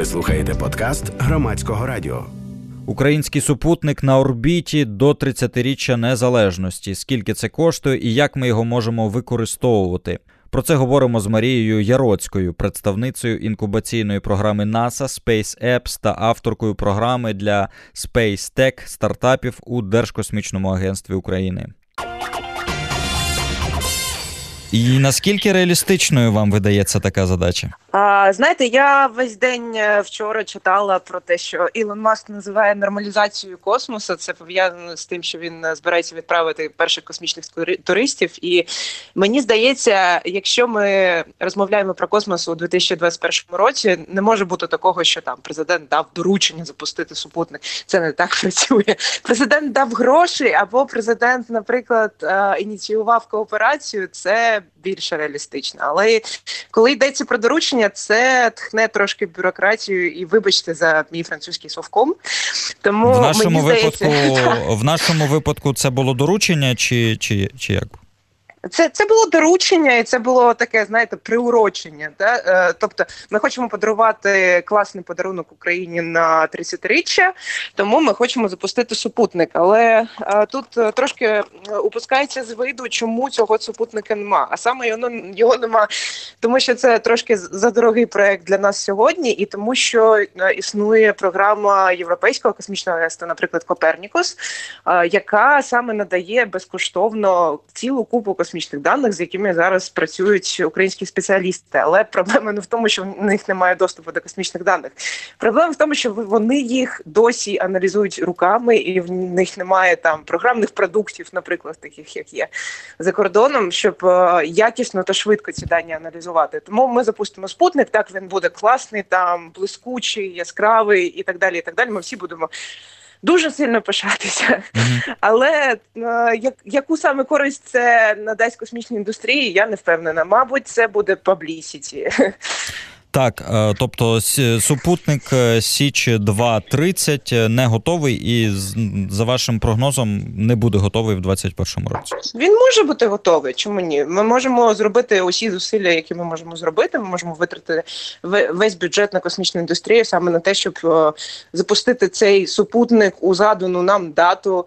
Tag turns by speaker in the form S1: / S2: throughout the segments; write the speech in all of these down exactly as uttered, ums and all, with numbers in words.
S1: Ви слухаєте подкаст Громадського радіо.
S2: Український супутник на орбіті до тридцятиріччя незалежності. Скільки це коштує і як ми його можемо використовувати? Про це говоримо з Марією Яроцькою, представницею інкубаційної програми НАСА SpaceApps та авторкою програми для Space Tech стартапів у Держкосмічному агентстві України. І наскільки реалістичною вам видається така задача?
S3: А, знаєте, я весь день вчора читала про те, що Ілон Маск називає нормалізацією космосу. Це пов'язано з тим, що він збирається відправити перших космічних туристів. І мені здається, якщо ми розмовляємо про космос у дві тисячі двадцять першому році, не може бути такого, що там президент дав доручення запустити супутник. Це не так працює. Президент дав гроші, або президент, наприклад, ініціював кооперацію. Це більше реалістично. Але коли йдеться про доручення, це тхне трошки бюрократію, і вибачте за мій французький совком. Тому
S2: в нашому
S3: мені
S2: випадку,
S3: здається...
S2: в нашому випадку це було доручення чи, чи, чи як?
S3: Це, це було доручення, і це було таке, знаєте, приурочення. Да? Е, тобто ми хочемо подарувати класний подарунок Україні на тридцятиріччя, тому ми хочемо запустити супутник. Але е, тут е, трошки упускається з виду, чому цього супутника нема. А саме його, його нема, тому що це трошки задорогий проект для нас сьогодні, і тому що е, існує програма Європейського космічного агентства, наприклад, Копернікус, е, яка саме надає безкоштовно цілу купу космічних космічних даних, з якими зараз працюють українські спеціалісти. Але проблема не в тому, що в них немає доступу до космічних даних. Проблема в тому, що вони їх досі аналізують руками, і в них немає там програмних продуктів, наприклад, таких, як є за кордоном, щоб якісно та швидко ці дані аналізувати. Тому ми запустимо спутник, так, він буде класний, там, блискучий, яскравий і так далі, і так далі. Ми всі будемо дуже сильно пишатися. Mm-hmm. Але е, як, яку саме користь це надасть космічній індустрії, я не впевнена. Мабуть, це буде publicity.
S2: Так, тобто супутник Січ два тридцять не готовий і, за вашим прогнозом, не буде готовий в двадцять першому році?
S3: Він може бути готовий, чому ні? Ми можемо зробити усі зусилля, які ми можемо зробити. Ми можемо витратити весь бюджет на космічну індустрію саме на те, щоб запустити цей супутник у задану нам дату.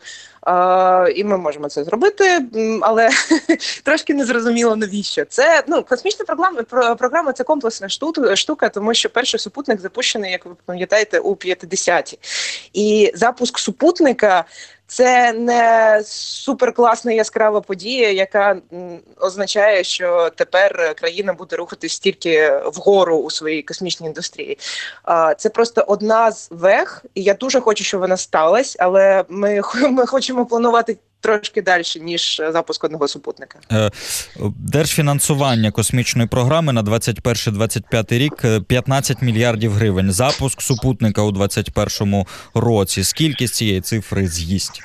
S3: Uh, і ми можемо це зробити, але трошки незрозуміло навіщо. Це, ну, космічна програма, програма – це комплексна штука, тому що перший супутник запущений, як ви пам'ятаєте, у п'ятдесяті. І запуск супутника – це не суперкласна яскрава подія, яка м, означає, що тепер країна буде рухатись тільки вгору у своїй космічній індустрії. А, це просто одна з вег, і я дуже хочу, щоб вона сталася, але ми, ми хочемо планувати трошки далі, ніж запуск одного супутника.
S2: Держфінансування космічної програми на двадцять перший - двадцять п'ятий рік п'ятнадцять мільярдів гривень. Запуск супутника у двадцять першому році. Скільки з цієї цифри з'їсть?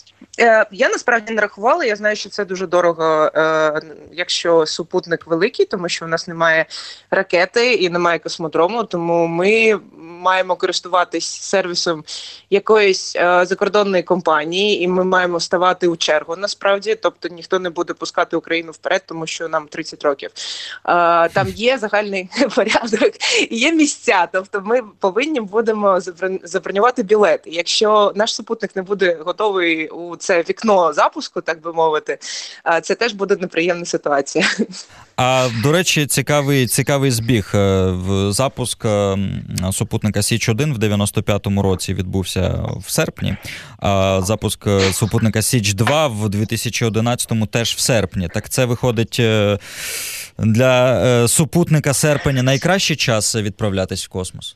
S3: Я насправді не рахувала, я знаю, що це дуже дорого, якщо супутник великий, тому що в нас немає ракети і немає космодрому, тому ми маємо користуватись сервісом якоїсь закордонної компанії, і ми маємо ставати у чергу, насправді, тобто ніхто не буде пускати Україну вперед, тому що нам тридцять років. Там є загальний порядок, є місця, тобто ми повинні будемо забронювати білети. Якщо наш супутник не буде готовий у це вікно запуску, так би мовити, це теж буде неприємна ситуація.
S2: А, до речі, цікавий, цікавий збіг. Запуск супутника Січ один в дев'яносто п'ятому році відбувся в серпні, а запуск супутника Січ два в дві тисячі одинадцятому теж в серпні. Так це виходить для супутника серпня найкращий час відправлятись в космос?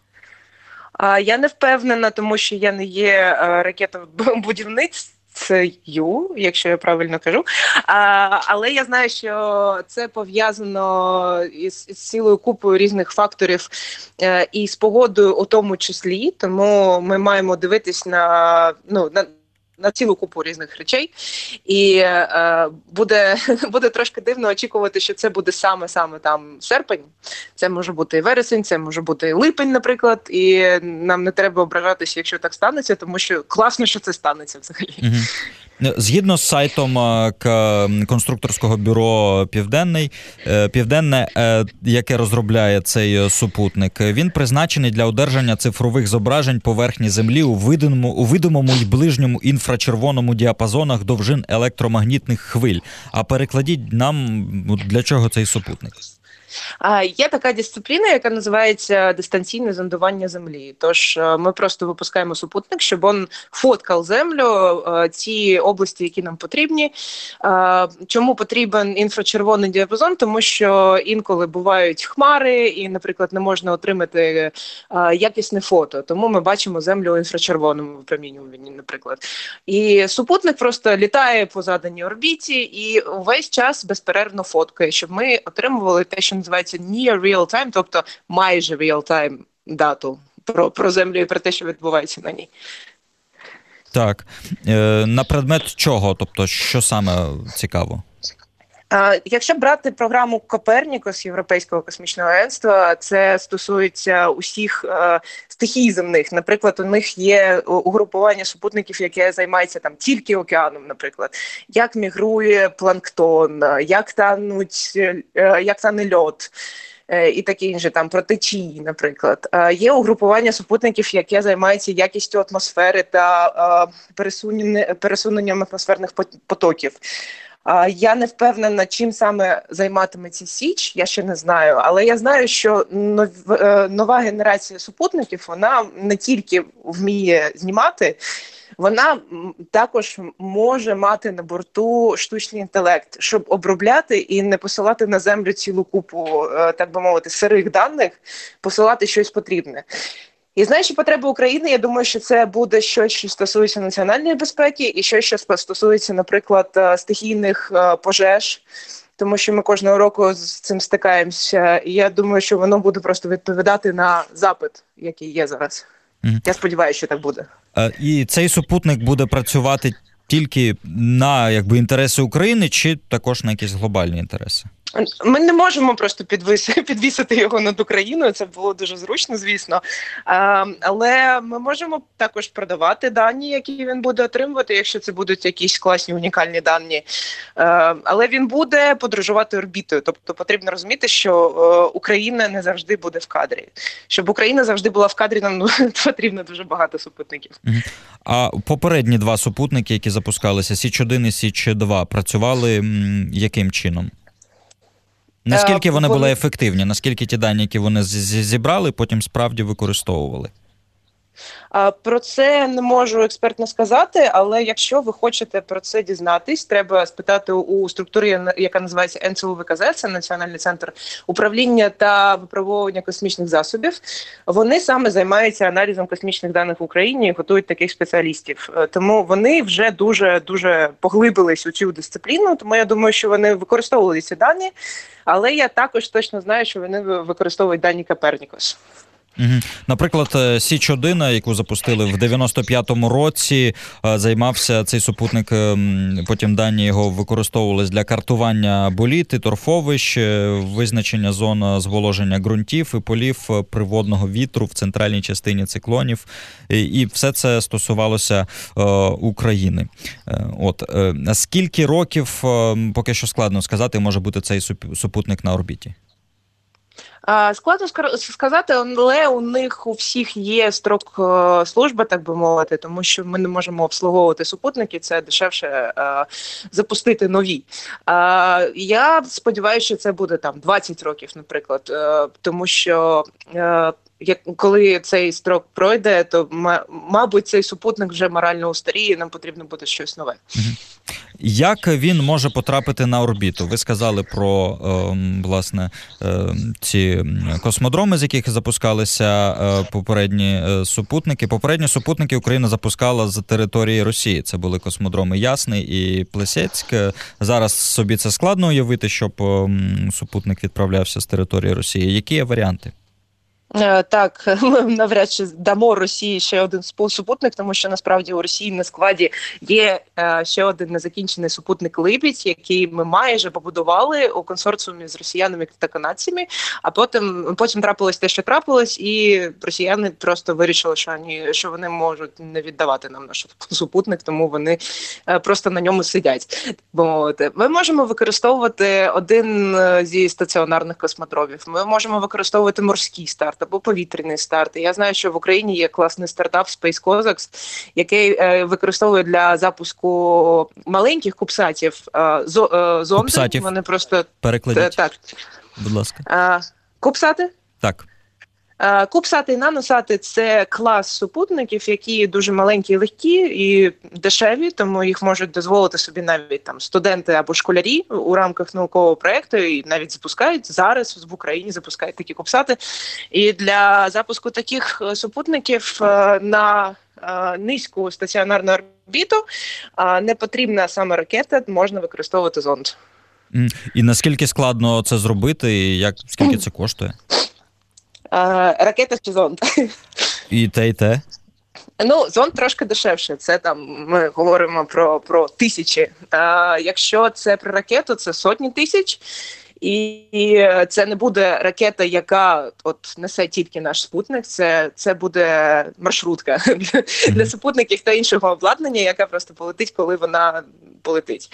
S3: Я не впевнена, тому що я не є ракетобудівництвом, якщо я правильно кажу. А, але я знаю, що це пов'язано із, із цілою купою різних факторів е, і з погодою у тому числі, тому ми маємо дивитись на, ну, на, на цілу купу різних речей. І е, буде, буде трошки дивно очікувати, що це буде саме-саме там серпень. Це може бути і вересень, це може бути і липень, наприклад. І нам не треба ображатися, якщо так станеться, тому що класно, що це станеться взагалі.
S2: Угу. Згідно з сайтом конструкторського бюро «Південний», «Південне», яке розробляє цей супутник, він призначений для одержання цифрових зображень поверхні Землі у видимому, у видимому й ближньому інфрачервоному діапазонах довжин електромагнітних хвиль. А перекладіть нам, для чого цей супутник?
S3: Є така дисципліна, яка називається дистанційне зондування Землі. Тож ми просто випускаємо супутник, щоб він фоткав Землю, ці області, які нам потрібні. Чому потрібен інфрачервоний діапазон? Тому що інколи бувають хмари і, наприклад, не можна отримати якісне фото. Тому ми бачимо Землю у інфрачервоному випромінюванні, наприклад. І супутник просто літає по заданій орбіті і увесь час безперервно фоткає, щоб ми отримували те, що називається near real time, тобто майже real time дату про, про Землю і про те, що відбувається на ній.
S2: Так. Е, на предмет чого? Тобто, що саме цікаво?
S3: Якщо брати програму Копернікус Європейського космічного агентства, це стосується усіх е, стихій земних. Наприклад, у них є угрупування супутників, яке займається там тільки океаном, наприклад. Як мігрує планктон, як тануть, е, як тане льод. І таке інше, там, про течії, наприклад. Є угрупування супутників, яке займається якістю атмосфери та пересуненням атмосферних потоків. Я не впевнена, чим саме займатиметься Січ, я ще не знаю, але я знаю, що нова генерація супутників, вона не тільки вміє знімати, вона також може мати на борту штучний інтелект, щоб обробляти і не посилати на Землю цілу купу, так би мовити, сирих даних, посилати щось потрібне. І знаючи потреби України, я думаю, що це буде щось, що стосується національної безпеки і щось, що стосується, наприклад, стихійних пожеж, тому що ми кожного року з цим стикаємося. І я думаю, що воно буде просто відповідати на запит, який є зараз. Mm-hmm. Я сподіваюся, що так буде.
S2: І цей супутник буде працювати тільки на, якби, інтереси України чи також на якісь глобальні інтереси?
S3: Ми не можемо просто підвисити, підвісити його над Україною, це було дуже зручно, звісно. А, але ми можемо також продавати дані, які він буде отримувати, якщо це будуть якісь класні унікальні дані. А, але він буде подорожувати орбітою, тобто потрібно розуміти, що о, Україна не завжди буде в кадрі. Щоб Україна завжди була в кадрі, нам ну, потрібно дуже багато супутників.
S2: А попередні два супутники, які запускалися, Січ один і Січ два, працювали м, яким чином? Наскільки вони були ефективні? Наскільки ті дані, які вони зібрали, потім справді використовували?
S3: Про це не можу експертно сказати, але якщо ви хочете про це дізнатись, треба спитати у структурі, яка називається ен це у ве ка зет, це Національний центр управління та випробовування космічних засобів. Вони саме займаються аналізом космічних даних в Україні і готують таких спеціалістів. Тому вони вже дуже-дуже поглибились у цю дисципліну, тому я думаю, що вони використовували ці дані, але я також точно знаю, що вони використовують дані Копернікус.
S2: Угу. Наприклад, Січ один, яку запустили в дев'яносто п'ятому році, займався цей супутник, потім дані його використовувались для картування боліт і торфовищ, визначення зон зволоження ґрунтів і полів приводного вітру в центральній частині циклонів. І все це стосувалося е, України. От. Скільки років, поки що складно сказати, може бути цей супутник на орбіті?
S3: Складно сказати, але у них у всіх є строк служби, так би мовити, тому що ми не можемо обслуговувати супутники, це дешевше а, запустити нові. А, я сподіваюся, що це буде там двадцять років, наприклад, а, тому що а, як, коли цей строк пройде, то, мабуть, цей супутник вже морально устаріє, нам потрібно буде щось нове.
S2: Як він може потрапити на орбіту? Ви сказали про, власне, ці космодроми, з яких запускалися попередні супутники. Попередні супутники Україна запускала з території Росії. Це були космодроми Ясний і Плесецьк. Зараз собі це складно уявити, щоб супутник відправлявся з території Росії. Які є варіанти?
S3: Так, ми навряд чи дамо Росії ще один супутник, тому що насправді у Росії на складі є ще один незакінчений супутник «Либідь», який ми майже побудували у консорціумі з росіянами та канадцями, а потім, потім трапилось те, що трапилось, і росіяни просто вирішили, що вони, що вони можуть не віддавати нам наш супутник, тому вони просто на ньому сидять. Ми можемо використовувати один зі стаціонарних космодромів, ми можемо використовувати морський старт або повітряний старт. Я знаю, що в Україні є класний стартап Space Cossacks, який е, використовує для запуску маленьких кубсатів е, зо, е, зонди.
S2: Кубсатів.
S3: Вони просто
S2: Перекладіть,
S3: так.
S2: будь ласка.
S3: Е, кубсати?
S2: Так.
S3: Кубсати і наносати – це клас супутників, які дуже маленькі і легкі і дешеві, тому їх можуть дозволити собі навіть там студенти або школярі у рамках наукового проєкту, і навіть запускають. Зараз в Україні запускають такі кубсати. І для запуску таких супутників на низьку стаціонарну орбіту не потрібна саме ракета, можна використовувати зонд.
S2: І наскільки складно це зробити, і як, скільки це коштує?
S3: Ракета чи зонд?
S2: І те, і те?
S3: Ну, зонд трошки дешевше. Це там ми говоримо про, про тисячі. А якщо це про ракету, це сотні тисяч. І це не буде ракета, яка от несе тільки наш супутник, це, це буде маршрутка для, для супутників та іншого обладнання, яка просто полетить, коли вона полетить.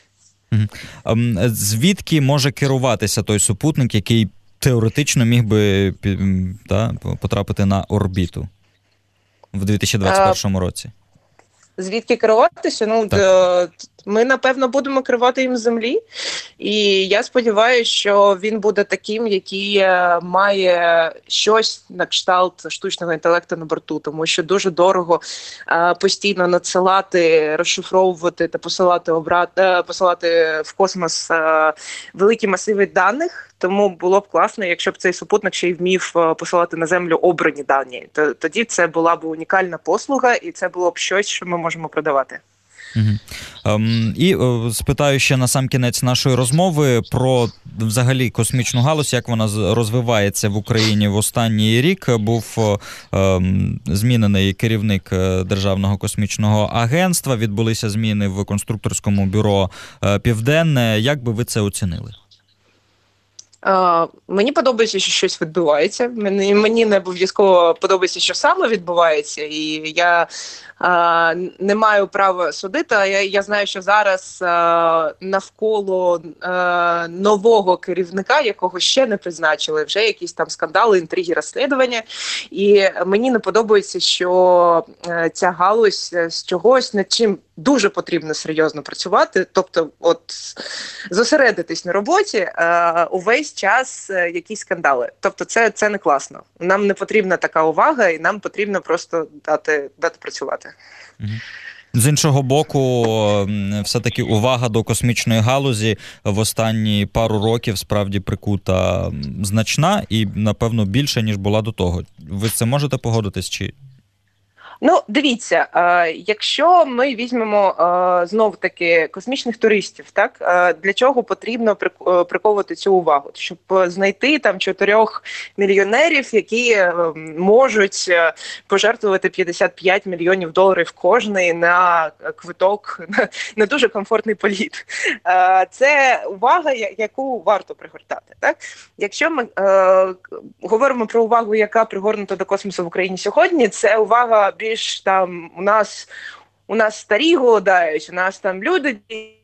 S2: Звідки може керуватися той супутник, який теоретично міг би та, потрапити на орбіту в дві тисячі двадцять першому році?
S3: Звідки керуватися? Ну, так. Ми, напевно, будемо керувати їм з землі. І я сподіваюся, що він буде таким, який має щось на кшталт штучного інтелекту на борту, тому що дуже дорого постійно надсилати, розшифровувати та посилати, обрати, посилати в космос великі масиви даних. Тому було б класно, якщо б цей супутник ще й вмів посилати на Землю обрані дані. Тоді це була б унікальна послуга, і це було б щось, що ми можемо продавати.
S2: Угу. Ем, і о, спитаю ще на сам кінець нашої розмови про взагалі космічну галузь, як вона розвивається в Україні в останній рік. Був о, ем, змінений керівник Державного космічного агентства, відбулися зміни в конструкторському бюро «Південне». Як би ви це оцінили?
S3: Uh, мені подобається, що щось відбувається. Мені, мені не обов'язково подобається, що саме відбувається. І я uh, не маю права судити. Я, я знаю, що зараз uh, навколо uh, нового керівника, якого ще не призначили, вже якісь там скандали, інтриги, розслідування. І мені не подобається, що uh, ця галузь з чогось, над чим дуже потрібно серйозно працювати, тобто от зосередитись на роботі, uh, увесь час якісь скандали. Тобто це, це не класно. Нам не потрібна така увага, і нам потрібно просто дати, дати працювати.
S2: З іншого боку, все-таки увага до космічної галузі в останні пару років справді прикута значна і, напевно, більше, ніж була до того. Ви з цим можете погодитись чи...
S3: Ну, дивіться, е, якщо ми візьмемо е, знов-таки космічних туристів, так, е, для чого потрібно приковувати цю увагу? Щоб знайти там чотирьох мільйонерів, які е, можуть пожертвувати п'ятдесят п'ять мільйонів доларів кожний на квиток, на, на дуже комфортний політ. Е, це увага, яку варто пригортати. Так? Якщо ми е, говоримо про увагу, яка пригорнута до космосу в Україні сьогодні, це увага більш там у нас у нас старі голодають, у нас там люди,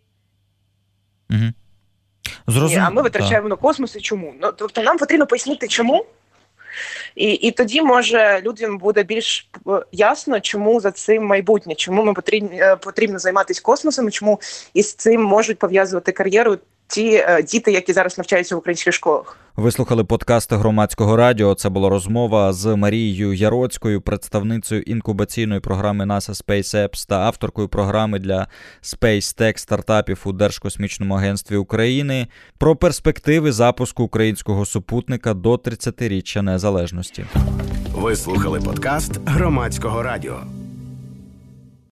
S2: угу. Зрозум...
S3: а ми витрачаємо на космос і чому? Ну, тобто нам потрібно пояснити, чому. І, і тоді, може, людям буде більш ясно, чому за цим майбутнє, чому ми потрібно, потрібно займатися космосом, чому із цим можуть пов'язувати кар'єру ті діти, які зараз навчаються в українських школах.
S2: Ви слухали подкасти Громадського радіо. Це була розмова з Марією Яроцькою, представницею інкубаційної програми NASA SpaceApps та авторкою програми для Space Tech стартапів у Держкосмічному агентстві України про перспективи запуску українського супутника до тридцятиріччя незалежності.
S1: Ви слухали подкаст Громадського радіо.